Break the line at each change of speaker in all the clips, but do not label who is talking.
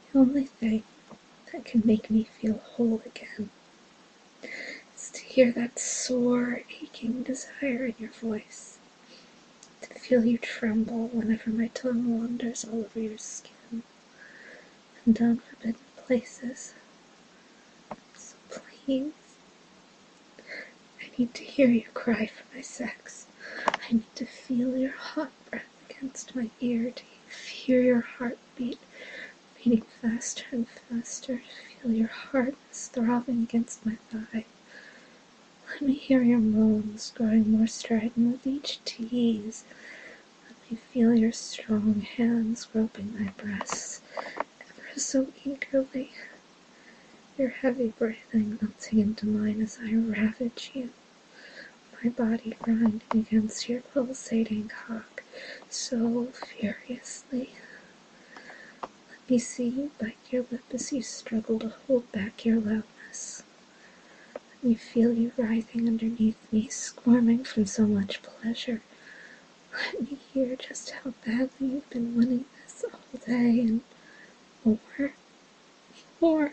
The only thing that can make me feel whole again is to hear that sore, aching desire in your voice, to feel you tremble whenever my tongue wanders all over your skin and down forbidden places. So please, I need to hear you cry for my sex. I need to feel your hot breath against my ear, to hear your heartbeat beating faster and faster, to feel your hardness throbbing against my thigh. Let me hear your moans growing more strident with each tease. Let me feel your strong hands groping my breasts, ever so eagerly, your heavy breathing melting into mine as I ravage you, my body grinding against your pulsating cock so furiously. Let me see you bite your lip as you struggle to hold back your loudness. Let me feel you writhing underneath me, squirming from so much pleasure. Let me hear just how badly you've been wanting this all day, and more.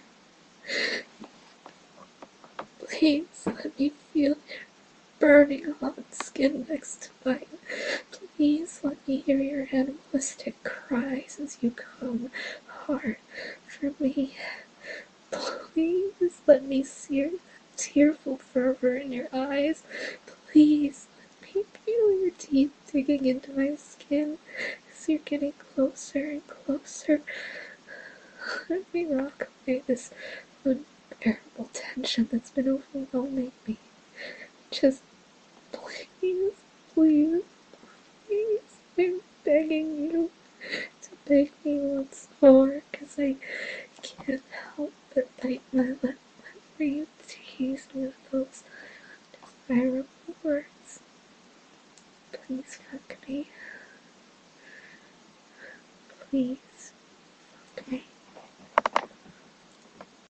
Please let me feel your burning hot skin next to mine. Please let me hear your animalistic cries as you come hard for me. Please let me see your tearful fervor in your eyes. Please let me feel your teeth digging into my skin as you're getting closer and closer. Let me rock away this unbearable tension that's been overwhelming me. Just please, please, please, I'm begging you to beg me once more, because I can't help but bite my lip whenever you tease me with those desirable words. Please fuck me. Please.